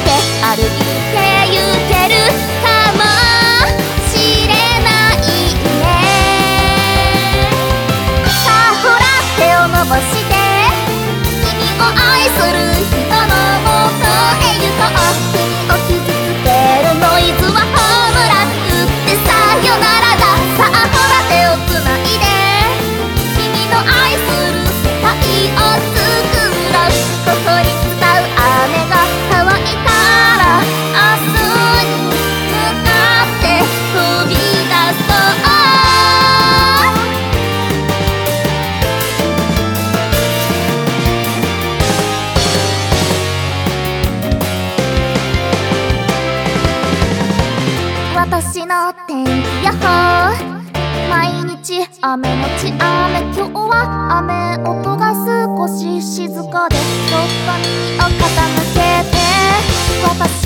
て歩いて行けるかもしれないね。さあほら手を伸ばして君を愛する人のもとへ行こう。君を傷つけるノイズはホームラン打ってさよならだ。さあほら手をつないで君の愛する世界を作ろう。ここに伝う雨が乾いたら明日に向かって飛び出そう。私の天気予報毎日雨のち雨。今日は雨音が少し静かでそっと耳を傾けて私